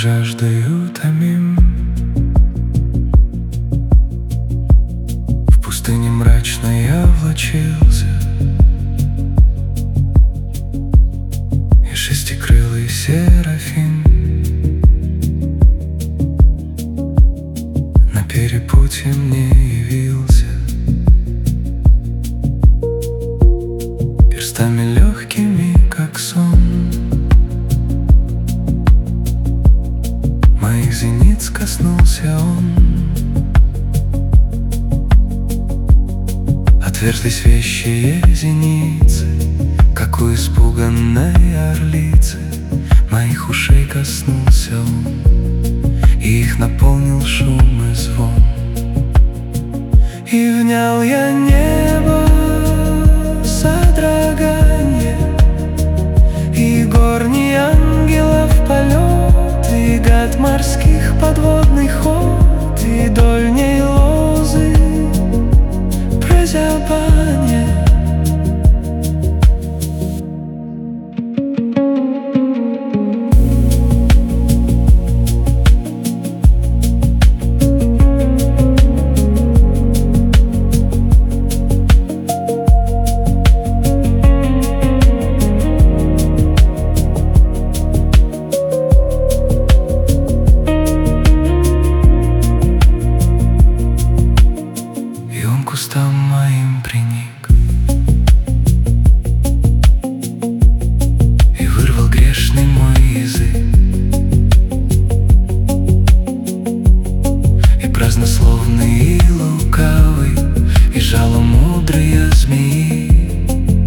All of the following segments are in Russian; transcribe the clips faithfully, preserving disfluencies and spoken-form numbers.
жаждою томим. В пустыне мрачно я влачился, и шестикрылый серафим на перепутье мне явился, перстами легкими, как сон. Моих зениц коснулся он. Отверзлись вещие зеницы, как у испуганной орлицы. Моих ушей коснулся он, и их наполнил шум и звон. И внял я небо содрогание, и горний ангелов полет, и гад морских подводный ход, и дольней лозы прозябание. Кустам моим приник и вырвал грешный мой язык, и празднословный, и лукавый, и жало мудрые змеи,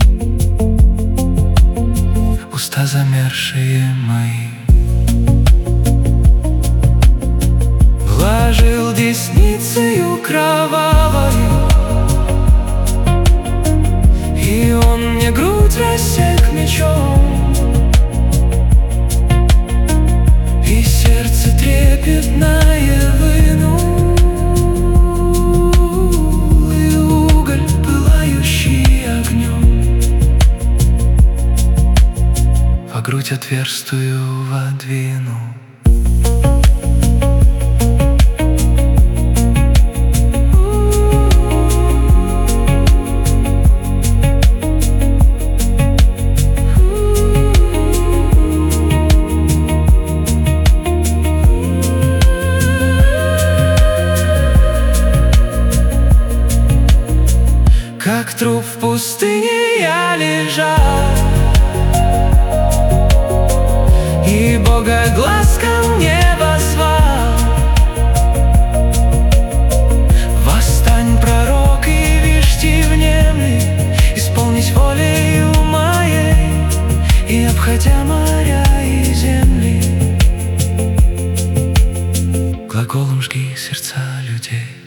уста замершие мои. Вложил десницею кровавою, и он мне грудь рассек мечом, и сердце трепетное вынул, и уголь, пылающий огнем, во грудь отверстую водвинул. Как труп в пустыне я лежал, и Бога глаз ко мне возвал. Восстань, пророк, и вишьте внемли, исполнись волею моей, и обходя моря и земли, глаголом жги сердца людей.